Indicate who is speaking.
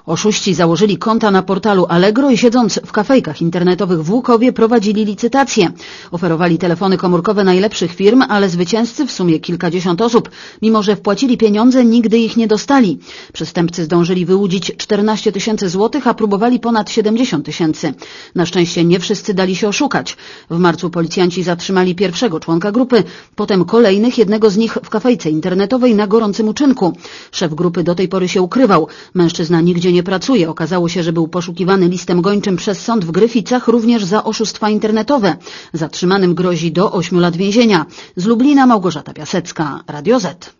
Speaker 1: Oszuści założyli konta na portalu Allegro i siedząc w kafejkach internetowych w Łukowie prowadzili licytacje. Oferowali telefony komórkowe najlepszych firm, ale zwycięzcy, w sumie kilkadziesiąt osób, mimo że wpłacili pieniądze, nigdy ich nie dostali. Przestępcy zdążyli wyłudzić 14 000 złotych, a próbowali ponad 70 000. Na szczęście nie wszyscy dali się oszukać. W marcu policjanci zatrzymali pierwszego członka grupy, potem kolejnych, jednego z nich w kafejce internetowej na Gorącym Uczynku. Szef grupy do tej pory się ukrywał. Mężczyzna nigdzie nie pracuje. Okazało się, że był poszukiwany listem gończym przez sąd w Gryficach również za oszustwa internetowe. Zatrzymanym grozi do 8 lat więzienia. Z Lublina Małgorzata Piasecka, Radio Z.